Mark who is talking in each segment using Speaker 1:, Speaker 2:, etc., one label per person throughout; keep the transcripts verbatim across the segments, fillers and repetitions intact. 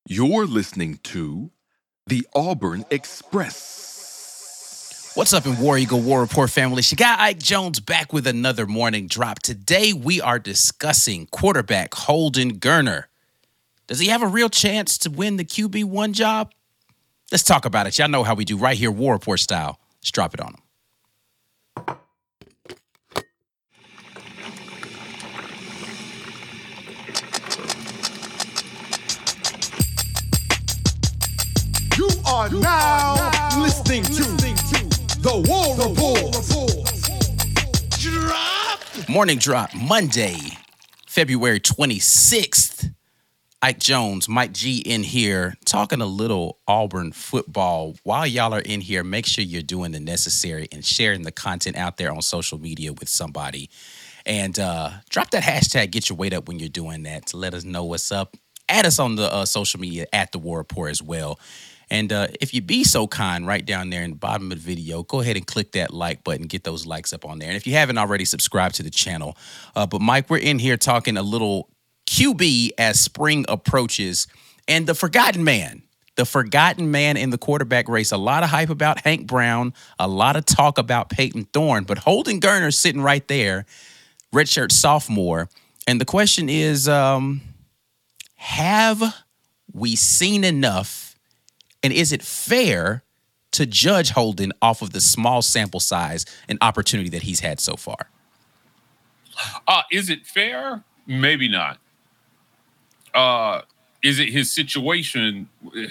Speaker 1: You're listening to the Auburn Express.
Speaker 2: What's up in War Eagle War Report family? It's your guy Ike Jones back with another morning drop. Today we are discussing quarterback Holden Geriner. Does he have a real chance to win the Q B one job? Let's talk about it. Y'all know how we do right here, War Report style. Let's drop it on him.
Speaker 3: You are you now, are now listening, listening to, to the War Report.
Speaker 2: Drop. Morning drop, Monday, February twenty-sixth. Ike Jones, Mike G in here, talking a little Auburn football. While y'all are in here, make sure you're doing the necessary and sharing the content out there on social media with somebody. And uh, drop that hashtag, get your weight up when you're doing that, to let us know what's up. Add us on the uh, social media at the War Report as well. And uh, if you be so kind, right down there in the bottom of the video, go ahead and click that like button, get those likes up on there. And if you haven't already, subscribe to the channel. Uh, but Mike, we're in here talking a little Q B as spring approaches, and the forgotten man, the forgotten man in the quarterback race. A lot of hype about Hank Brown, a lot of talk about Peyton Thorne, but Holden Geriner sitting right there, redshirt sophomore. And the question is, um, have we seen enough? And is it fair to judge Holden off of the small sample size and opportunity that he's had so far?
Speaker 4: Uh, is it fair? Maybe not. Uh, is it his situation?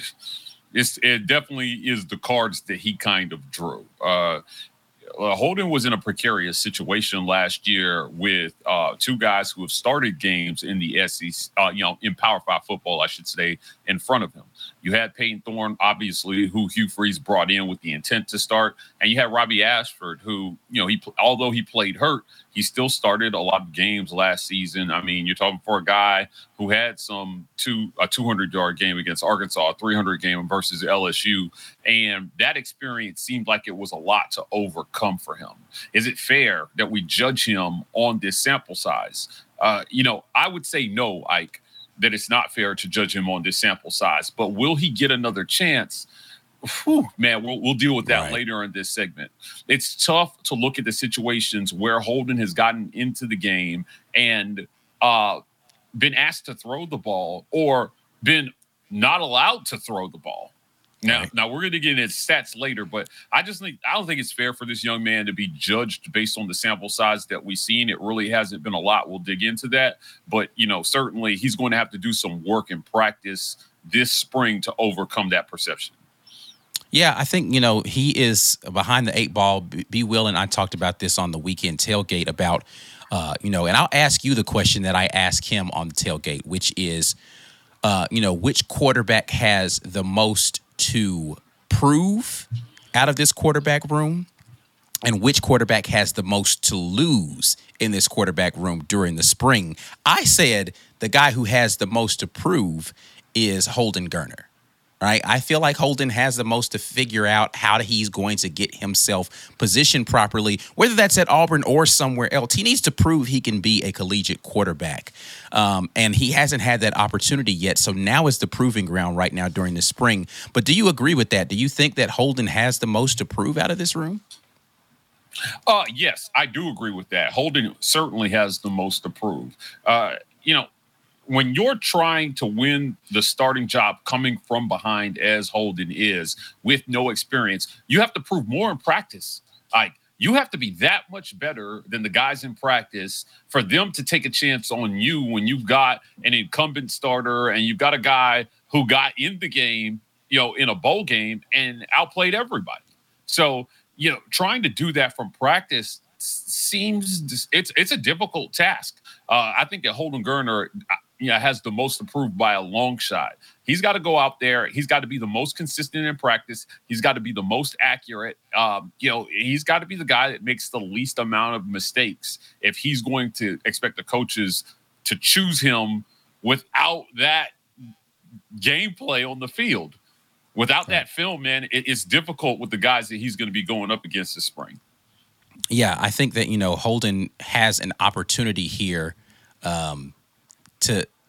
Speaker 4: It's, it definitely is the cards that he kind of drew. Uh, uh, Holden was in a precarious situation last year with uh, two guys who have started games in the S E C, uh, you know, in Power Five football, I should say, in front of him. You had Peyton Thorne, obviously, who Hugh Freeze brought in with the intent to start, and you had Robbie Ashford, who, you know, he although he played hurt, he still started a lot of games last season. I mean, you're talking for a guy who had some two a two hundred yard game against Arkansas, a three hundred game versus L S U, and that experience seemed like it was a lot to overcome for him. Is it fair that we judge him on this sample size? Uh, you know, I would say no, Ike, that it's not fair to judge him on this sample size. But will he get another chance? Whew, man, we'll, we'll deal with that right later in this segment. It's tough to look at the situations where Holden has gotten into the game and uh, been asked to throw the ball or been not allowed to throw the ball. Now, right. now we're going to get into stats later, but I just think I don't think it's fair for this young man to be judged based on the sample size that we've seen. It really hasn't been a lot. We'll dig into that, but you know, certainly he's going to have to do some work and practice this spring to overcome that perception.
Speaker 2: Yeah, I think, you know, he is behind the eight ball. B. Will and I talked about this on the weekend tailgate about, uh, you know, and I'll ask you the question that I asked him on the tailgate, which is, uh, you know, which quarterback has the most to prove out of this quarterback room, and which quarterback has the most to lose in this quarterback room during the spring. I said the guy who has the most to prove is Holden Geriner. Right? I feel like Holden has the most to figure out how he's going to get himself positioned properly, whether that's at Auburn or somewhere else. He needs to prove he can be a collegiate quarterback, um, and he hasn't had that opportunity yet. So now is the proving ground right now during the spring. But do you agree with that? Do you think that Holden has the most to prove out of this room?
Speaker 4: Uh, yes, I do agree with that. Holden certainly has the most to prove. Uh, you know, when you're trying to win the starting job coming from behind, as Holden is, with no experience, you have to prove more in practice. Like, you have to be that much better than the guys in practice for them to take a chance on you when you've got an incumbent starter and you've got a guy who got in the game, you know, in a bowl game and outplayed everybody. So, you know, trying to do that from practice seems it's it's a difficult task. Uh, I think that Holden Geriner, you know, has the most to prove by a long shot. He's got to go out there. He's got to be the most consistent in practice. He's got to be the most accurate. Um, you know, he's got to be the guy that makes the least amount of mistakes if he's going to expect the coaches to choose him without that gameplay on the field. Without that film, man, it, it's difficult with the guys that he's going to be going up against this spring.
Speaker 2: Yeah, I think that, you know, Holden has an opportunity here um, to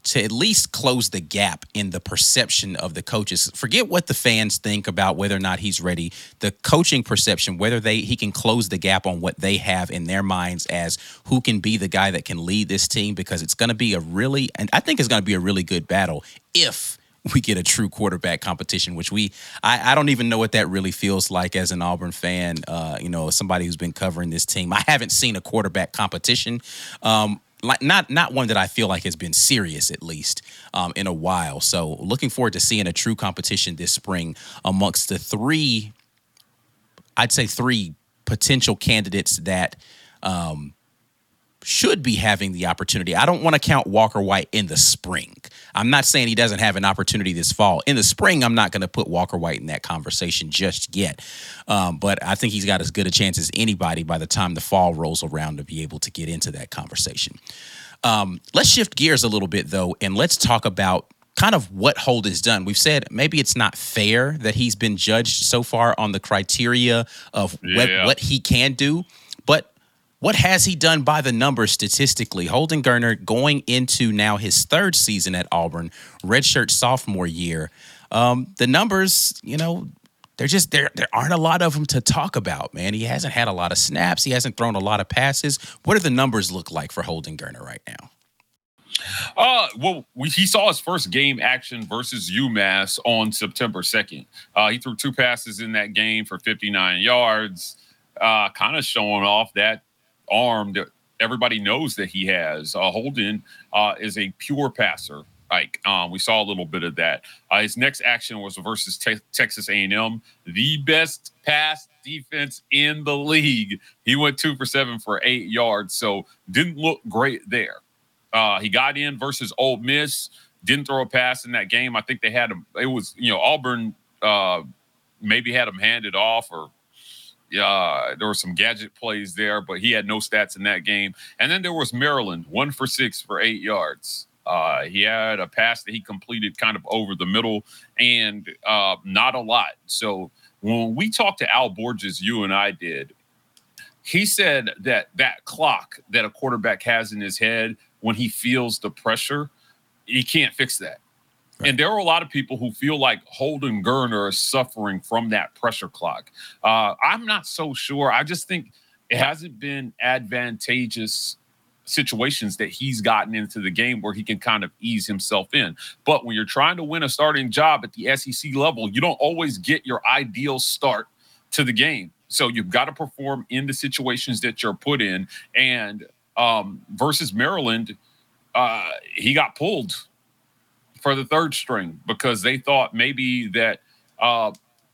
Speaker 2: to at least close the gap in the perception of the coaches. Forget what the fans think about whether or not he's ready. The coaching perception, whether they he can close the gap on what they have in their minds as who can be the guy that can lead this team, because it's going to be a really, and I think it's going to be a really good battle if we get a true quarterback competition, which we, I, I don't even know what that really feels like as an Auburn fan, uh, you know, somebody who's been covering this team. I haven't seen a quarterback competition, um, like not not one that I feel like has been serious, at least, um, in a while. So looking forward to seeing a true competition this spring amongst the three, I'd say three potential candidates that um, should be having the opportunity. I don't want to count Walker White in the spring. I'm not saying he doesn't have an opportunity this fall. In the spring, I'm not going to put Walker White in that conversation just yet. Um, but I think he's got as good a chance as anybody by the time the fall rolls around to be able to get into that conversation. Um, let's shift gears a little bit, though, and let's talk about kind of what Holden's done. We've said maybe it's not fair that he's been judged so far on the criteria of
Speaker 4: Yeah.
Speaker 2: what, what he can do, but what has he done by the numbers statistically? Holden Geriner going into now his third season at Auburn, redshirt sophomore year. Um, the numbers, you know, they're just there. There aren't a lot of them to talk about, man. He hasn't had a lot of snaps. He hasn't thrown a lot of passes. What do the numbers look like for Holden Geriner right now?
Speaker 4: Uh, well, we, he saw his first game action versus UMass on September second. Uh, he threw two passes in that game for fifty-nine yards, uh, kind of showing off that arm that everybody knows that he has. Uh, Holden uh, is a pure passer. Like um, we saw a little bit of that. Uh, his next action was versus te- Texas A and M, the best pass defense in the league. He went two for seven for eight yards, so didn't look great there. Uh, he got in versus Ole Miss, didn't throw a pass in that game. I think they had him. It was you know Auburn uh, maybe had him handed off, or uh, there were some gadget plays there, but he had no stats in that game. And then there was Maryland, one for six for eight yards. Uh, he had a pass that he completed kind of over the middle and uh, not a lot. So when we talked to Al Borges, you and I did, he said that that clock that a quarterback has in his head when he feels the pressure, he can't fix that. Right. And there are a lot of people who feel like Holden Geriner is suffering from that pressure clock. Uh, I'm not so sure. I just think it hasn't been advantageous situations that he's gotten into the game where he can kind of ease himself in. But when you're trying to win a starting job at the S E C level, you don't always get your ideal start to the game. So you've got to perform in the situations that you're put in. And um, versus Maryland, uh, he got pulled for the third string because they thought maybe that uh,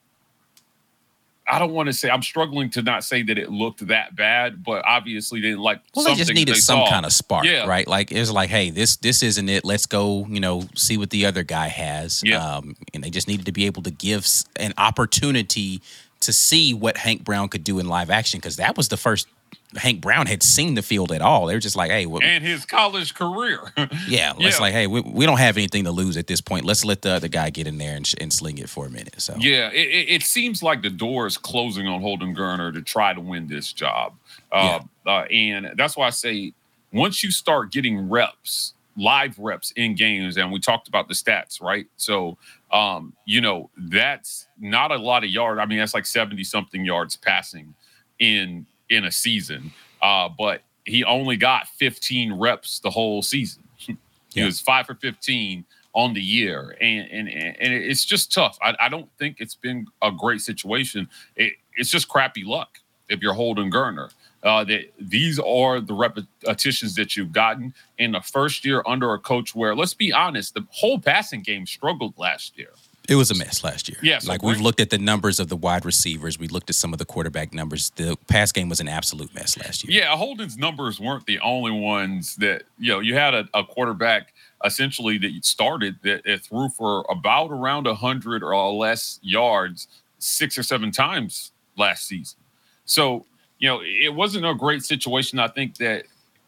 Speaker 4: I don't want to say, I'm struggling to not say that it looked that bad, but obviously they didn't like
Speaker 2: well, they just needed
Speaker 4: they
Speaker 2: some
Speaker 4: saw.
Speaker 2: kind of spark,
Speaker 4: yeah.
Speaker 2: right? Like it was like, hey, this this isn't it. Let's go, you know, see what the other guy has.
Speaker 4: Yeah.
Speaker 2: Um, and they just needed to be able to give an opportunity to see what Hank Brown could do in live action, because that was the first Hank Brown had seen the field at all. They were just like, hey, what,
Speaker 4: and his college career.
Speaker 2: yeah, let's yeah. like, hey, we, we don't have anything to lose at this point. Let's let the other guy get in there and, and sling it for a minute. So
Speaker 4: yeah, it, it seems like the door is closing on Holden Geriner to try to win this job. Uh, yeah. uh, and that's why I say once you start getting reps, live reps in games, and we talked about the stats, right? So, um, you know, that's not a lot of yards. I mean, that's like seventy something yards passing in in a season, uh, but he only got fifteen reps the whole season. he yeah. was five for fifteen on the year, and and and it's just tough. I, I don't think it's been a great situation. It, it's just crappy luck if you're Holden Geriner. Uh, that these are the repetitions that you've gotten in the first year under a coach where, let's be honest, the whole passing game struggled last year.
Speaker 2: It was a mess last year.
Speaker 4: Yeah, so
Speaker 2: like we've looked at the numbers of the wide receivers. We looked at some of the quarterback numbers. The pass game was an absolute mess last year.
Speaker 4: Yeah, Holden's numbers weren't the only ones that, you know, you had a, a quarterback essentially that started that, that threw for about around one hundred or less yards six or seven times last season. So, you know, it wasn't a great situation. I think that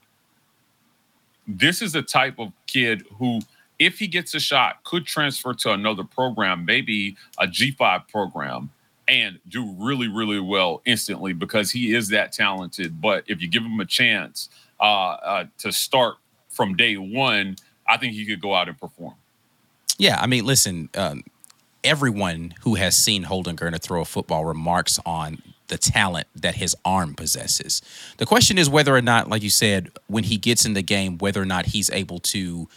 Speaker 4: this is a type of kid who, if he gets a shot, could transfer to another program, maybe a G five program, and do really, really well instantly because he is that talented. But if you give him a chance uh, uh, to start from day one, I think he could go out and perform.
Speaker 2: Yeah, I mean, listen, um, everyone who has seen Holden Geriner throw a football remarks on the talent that his arm possesses. The question is whether or not, like you said, when he gets in the game, whether or not he's able to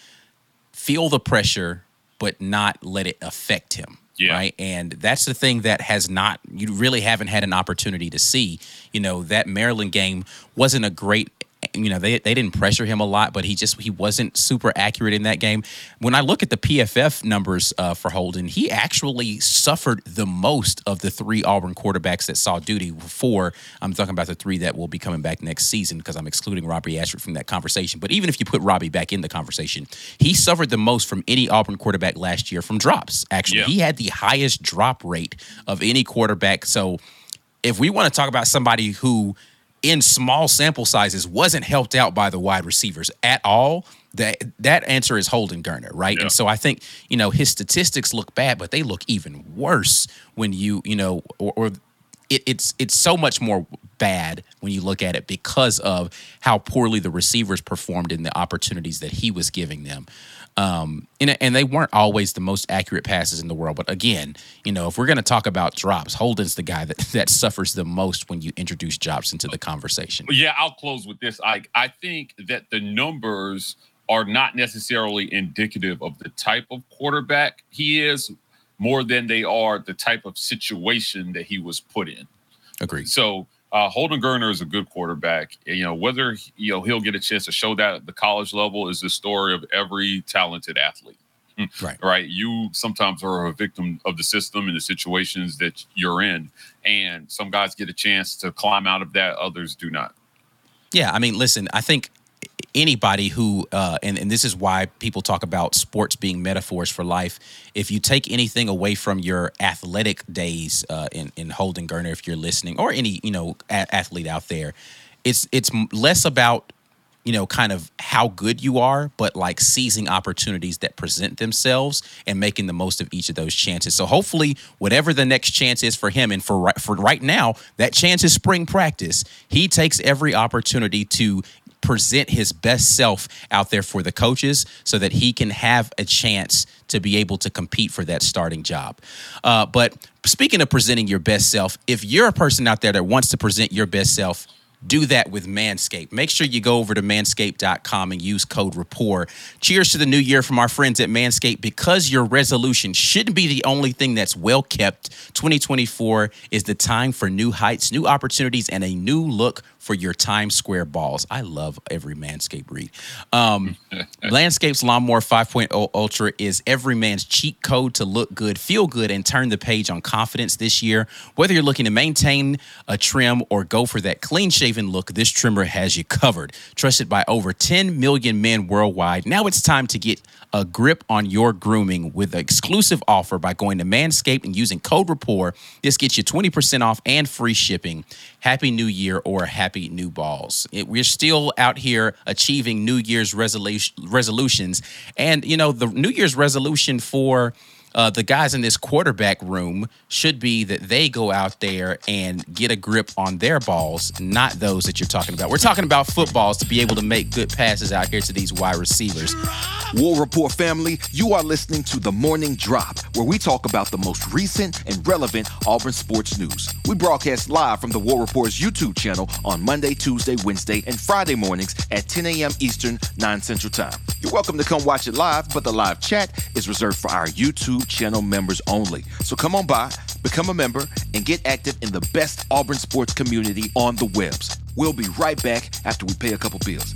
Speaker 2: feel the pressure but not let it affect him. Yeah. Right. And that's the thing that has not, you really haven't had an opportunity to see. You know, that Maryland game wasn't a great, you know, they they didn't pressure him a lot, but he just, he wasn't super accurate in that game. When I look at the P F F numbers uh, for Holden, he actually suffered the most of the three Auburn quarterbacks that saw duty. Four, I'm talking about the three that will be coming back next season because I'm excluding Robbie Ashford from that conversation. But even if you put Robbie back in the conversation, he suffered the most from any Auburn quarterback last year from drops. Actually, yeah. He had the highest drop rate of any quarterback. So if we want to talk about somebody who in small sample sizes wasn't helped out by the wide receivers at all, that that answer is Holden Geriner, right? Yeah. And so I think, you know, his statistics look bad, but they look even worse when you, you know, or, or it, it's it's so much more bad when you look at it because of how poorly the receivers performed in the opportunities that he was giving them. Um, and, and they weren't always the most accurate passes in the world. But again, you know, if we're going to talk about drops, Holden's the guy that, that suffers the most when you introduce drops into the conversation.
Speaker 4: Yeah, I'll close with this. I, I think that the numbers are not necessarily indicative of the type of quarterback he is more than they are the type of situation that he was put in.
Speaker 2: Agreed.
Speaker 4: So Uh, Holden Geriner is a good quarterback. You know, whether you know he'll get a chance to show that at the college level is the story of every talented athlete.
Speaker 2: Right.
Speaker 4: Right. You sometimes are a victim of the system and the situations that you're in. And some guys get a chance to climb out of that. Others do not.
Speaker 2: Yeah. I mean, listen, I think anybody who, uh, and, and this is why people talk about sports being metaphors for life. If you take anything away from your athletic days uh, in, in Holden Geriner, if you're listening, or any, you know, a- athlete out there, it's it's less about, you know, kind of how good you are, but like seizing opportunities that present themselves and making the most of each of those chances. So hopefully whatever the next chance is for him, and for right, for right now, that chance is spring practice. He takes every opportunity to present his best self out there for the coaches so that he can have a chance to be able to compete for that starting job. Uh, but speaking of presenting your best self, if you're a person out there that wants to present your best self, do that with Manscaped. Make sure you go over to manscaped dot com and use code rapport. Cheers to the new year from our friends at Manscaped. Because your resolution shouldn't be the only thing that's well kept, twenty twenty-four is the time for new heights, new opportunities, and a new look for your Times Square balls. I love every Manscaped read. Um, Manscaped's Lawnmower five point oh Ultra is every man's cheat code to look good, feel good, and turn the page on confidence this year. Whether you're looking to maintain a trim or go for that clean-shaven look, this trimmer has you covered. Trusted by over ten million men worldwide. Now it's time to get a grip on your grooming with an exclusive offer by going to Manscaped and using code rapport. This gets you twenty percent off and free shipping. Happy New Year or happy new balls. It, we're still out here achieving New Year's resolution, resolutions. And, you know, the New Year's resolution for Uh, the guys in this quarterback room should be that they go out there and get a grip on their balls, not those that you're talking about. We're talking about footballs to be able to make good passes out here to these wide receivers.
Speaker 1: War Report family, you are listening to The Morning Drop, where we talk about the most recent and relevant Auburn sports news. We broadcast live from the War Report's YouTube channel on Monday, Tuesday, Wednesday, and Friday mornings at ten a.m. Eastern, nine Central Time. You're welcome to come watch it live, but the live chat is reserved for our YouTube channel members only. So come on by, become a member, and get active in the best Auburn sports community on the webs. We'll be right back after we pay a couple bills.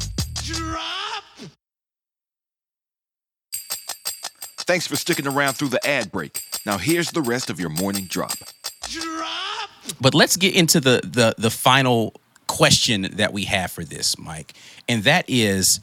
Speaker 1: Drop! Thanks for sticking around through the ad break. Now here's the rest of your morning drop.
Speaker 2: Drop! But let's get into the the the final question that we have for this, Mike. And that is,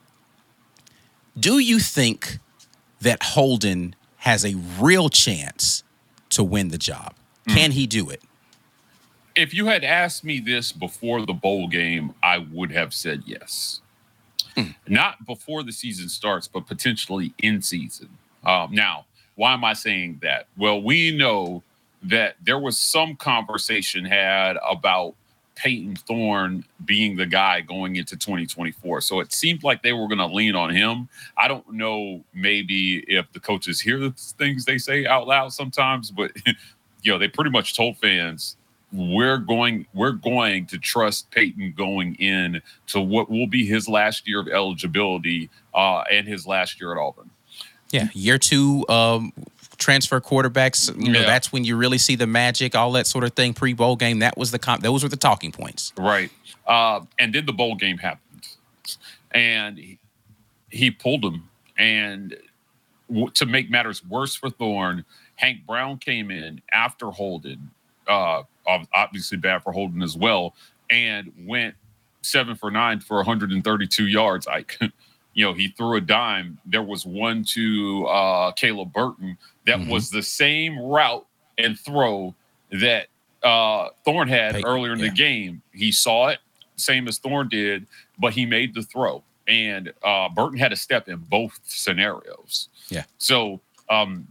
Speaker 2: do you think that Holden has a real chance to win the job? Mm. Can he do it?
Speaker 4: If you had asked me this before the bowl game, I would have said yes. Mm. Not before the season starts, but potentially in season. Um, now, why am I saying that? Well, we know that there was some conversation had about Peyton Thorne being the guy going into twenty twenty-four. So it seemed like they were going to lean on him. I don't know maybe if the coaches hear the things they say out loud sometimes, but you know, they pretty much told fans, we're going we're going to trust Peyton going in to what will be his last year of eligibility uh, and his last year at Auburn.
Speaker 2: Yeah, year two um, transfer quarterbacks. You know,
Speaker 4: Yeah.
Speaker 2: that's when you really see the magic, all that sort of thing. Pre bowl game, that was the comp- those were the talking points.
Speaker 4: Right. Uh, and then the bowl game happened, and he, he pulled him. And w- to make matters worse for Thorne, Hank Brown came in after Holden. Uh, obviously bad for Holden as well, and went seven for nine for one hundred thirty-two yards. I, you know, he threw a dime. There was one to uh, Caleb Burton that
Speaker 2: Mm-hmm.
Speaker 4: was the same route and throw that uh, Thorne had
Speaker 2: Peyton,
Speaker 4: earlier in
Speaker 2: yeah.
Speaker 4: the game. He saw it, same as Thorne did, but he made the throw. And uh, Burton had a step in both scenarios.
Speaker 2: Yeah.
Speaker 4: So, um,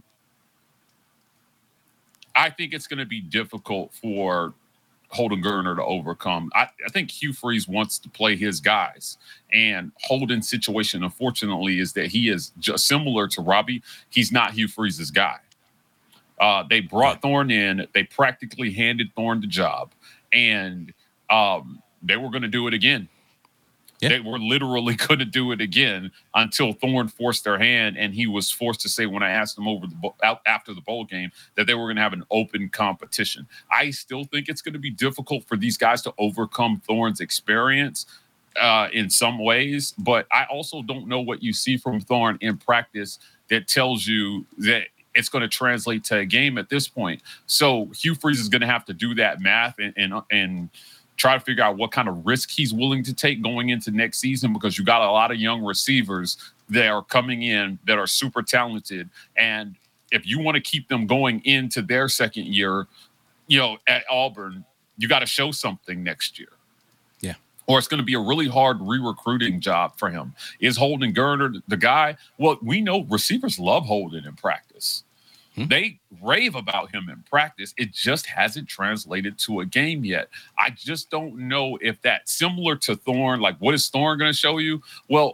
Speaker 4: I think it's going to be difficult for Holden Geriner to overcome. I, I think Hugh Freeze wants to play his guys. And Holden's situation, unfortunately, is that he is just similar to Robbie. He's not Hugh Freeze's guy. Uh, they brought Thorne in. They practically handed Thorne the job. And um, they were going to do it again.
Speaker 2: Yeah.
Speaker 4: They were literally going to do it again until Thorne forced their hand, and he was forced to say, when I asked him over the bo- out after the bowl game, that they were going to have an open competition. I still think it's going to be difficult for these guys to overcome Thorne's experience uh, in some ways, but I also don't know what you see from Thorne in practice that tells you that it's going to translate to a game at this point. So Hugh Freeze is going to have to do that math and and and. try to figure out what kind of risk he's willing to take going into next season, because you got a lot of young receivers that are coming in that are super talented. And if you want to keep them going into their second year, you know, at Auburn, you got to show something next year.
Speaker 2: Yeah.
Speaker 4: Or it's going to be a really hard re-recruiting job for him. Is Holden Geriner the guy? Well, we know receivers love Holden in practice. They rave about him in practice. It just hasn't translated to a game yet. I just don't know if that's similar to Thorne. Like, what is Thorne going to show you? Well,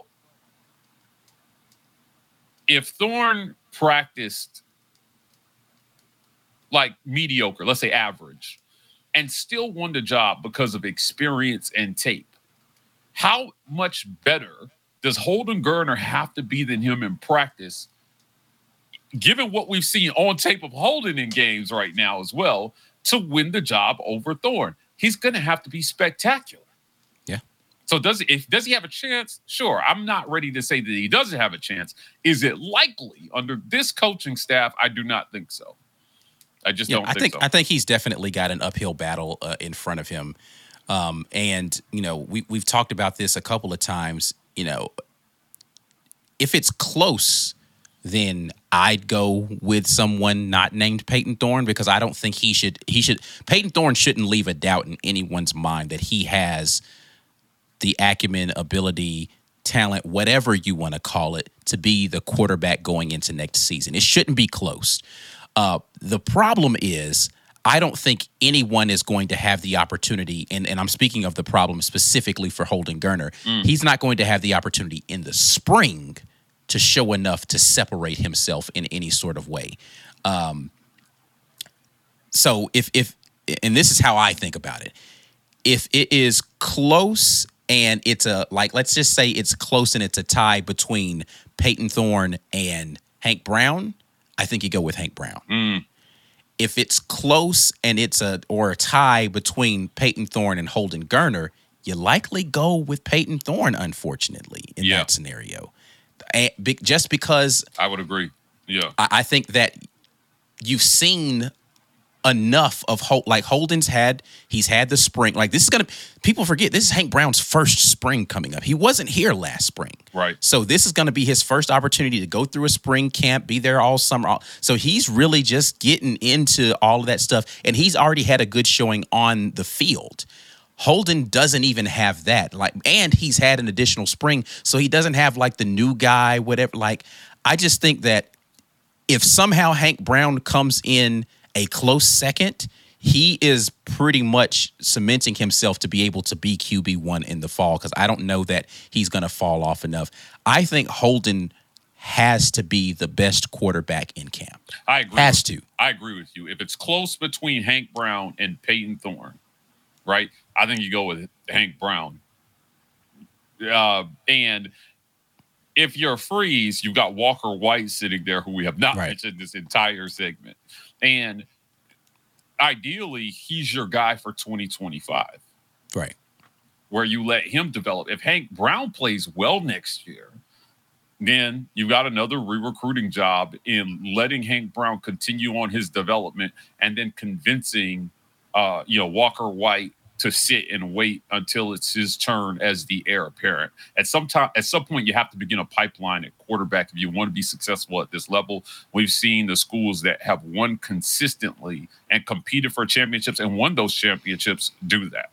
Speaker 4: if Thorne practiced like mediocre, let's say average, and still won the job because of experience and tape, how much better does Holden Geriner have to be than him in practice, given what we've seen on tape of Holden in games right now as well, to win the job over Thorne? He's going to have to be spectacular.
Speaker 2: Yeah.
Speaker 4: So does if does he have a chance? Sure. I'm not ready to say that he doesn't have a chance. Is it likely under this coaching staff? I do not think so. I just
Speaker 2: Yeah,
Speaker 4: don't
Speaker 2: I
Speaker 4: think,
Speaker 2: think
Speaker 4: so.
Speaker 2: I think he's definitely got an uphill battle uh, in front of him. Um, and you know, we we've talked about this a couple of times. You know, if it's close, then I'd go with someone not named Peyton Thorne, because I don't think he should. He should. Peyton Thorne shouldn't leave a doubt in anyone's mind that he has the acumen, ability, talent, whatever you want to call it, to be the quarterback going into next season. It shouldn't be close. Uh, the problem is, I don't think anyone is going to have the opportunity, and, and I'm speaking of the problem specifically for Holden Geriner. Mm. He's not going to have the opportunity in the spring to show enough to separate himself in any sort of way. Um, so if, if, and this is how I think about it, if it is close and it's a, like, let's just say it's close and it's a tie between Peyton Thorne and Hank Brown, I think you go with Hank Brown.
Speaker 4: Mm.
Speaker 2: If it's close and it's a, or a tie between Peyton Thorne and Holden Geriner, you likely go with Peyton Thorne, unfortunately, in
Speaker 4: Yeah.
Speaker 2: that scenario. And be, just because
Speaker 4: I would agree. Yeah.
Speaker 2: I, I think that you've seen enough of Hol- like Holden's had, he's had the spring. Like, this is going to, people forget, this is Hank Brown's first spring coming up. He wasn't here last spring.
Speaker 4: Right.
Speaker 2: So this is going to be his first opportunity to go through a spring camp, be there all summer. All, so he's really just getting into all of that stuff. And he's already had a good showing on the field. Holden doesn't even have that. Like, and he's had an additional spring, so he doesn't have like the new guy, whatever. Like, I just think that if somehow Hank Brown comes in a close second, he is pretty much cementing himself to be able to be Q B one in the fall, because I don't know that he's going to fall off enough. I think Holden has to be the best quarterback in camp.
Speaker 4: I agree.
Speaker 2: Has
Speaker 4: with,
Speaker 2: to.
Speaker 4: I agree with you. If it's close between Hank Brown and Peyton Thorne, right? I think you go with Hank Brown. Uh, and if you're a freeze, you've got Walker White sitting there, who we have not right. mentioned this entire segment. And ideally, he's your guy for twenty twenty-five.
Speaker 2: Right.
Speaker 4: Where you let him develop. If Hank Brown plays well next year, then you've got another re-recruiting job in letting Hank Brown continue on his development and then convincing, uh, you know, Walker White to sit and wait until it's his turn as the heir apparent. At some time, at some point, you have to begin a pipeline at quarterback if you want to be successful at this level. We've seen the schools that have won consistently and competed for championships and won those championships do that.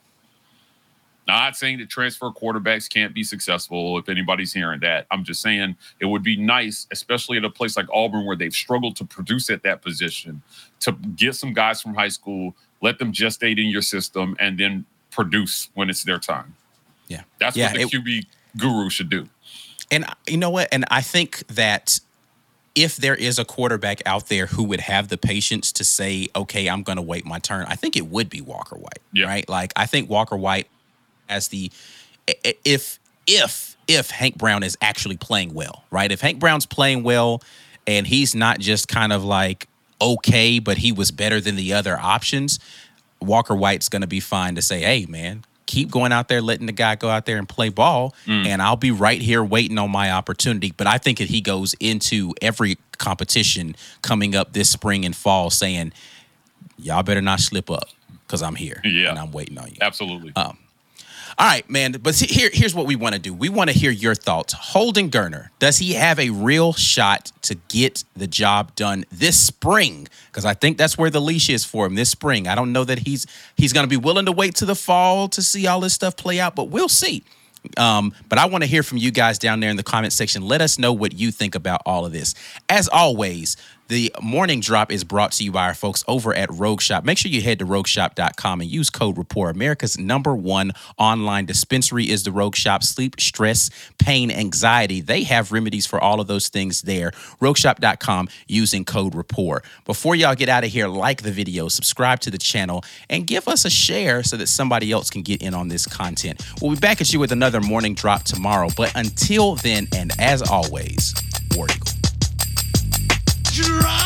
Speaker 4: Now, I'm not saying that transfer quarterbacks can't be successful, if anybody's hearing that. I'm just saying it would be nice, especially at a place like Auburn where they've struggled to produce at that position, to get some guys from high school, let them gestate in your system, and then produce when it's their time.
Speaker 2: Yeah.
Speaker 4: That's
Speaker 2: yeah,
Speaker 4: what the
Speaker 2: it,
Speaker 4: Q B guru should do.
Speaker 2: And you know what? And I think that if there is a quarterback out there who would have the patience to say, okay, I'm going to wait my turn, I think it would be Walker White, yeah. right? Like, I think Walker White as the if if if Hank Brown is actually playing well, right? If Hank Brown's playing well and he's not just kind of like okay, but he was better than the other options, Walker White's going to be fine to say, hey, man, keep going out there, letting the guy go out there and play ball, mm. and I'll be right here waiting on my opportunity. But I think that he goes into every competition coming up this spring and fall saying, y'all better not slip up because I'm here
Speaker 4: yeah.
Speaker 2: and I'm waiting on you.
Speaker 4: Absolutely.
Speaker 2: Um, All right, man. But see, here, here's what we want to do. We want to hear your thoughts. Holden Geriner, does he have a real shot to get the job done this spring? Because I think that's where the leash is for him this spring. I don't know that he's he's going to be willing to wait to the fall to see all this stuff play out, but we'll see. Um, but I want to hear from you guys down there in the comment section. Let us know what you think about all of this. As always, the morning drop is brought to you by our folks over at Rogue Shop. Make sure you head to rogue shop dot com and use code RAPPORT. America's number one online dispensary is the Rogue Shop. Sleep, stress, pain, anxiety. They have remedies for all of those things there. rogue shop dot com using code RAPPORT. Before y'all get out of here, like the video, subscribe to the channel, and give us a share so that somebody else can get in on this content. We'll be back at you with another morning drop tomorrow. But until then, and as always, War Eagle.
Speaker 3: Drive!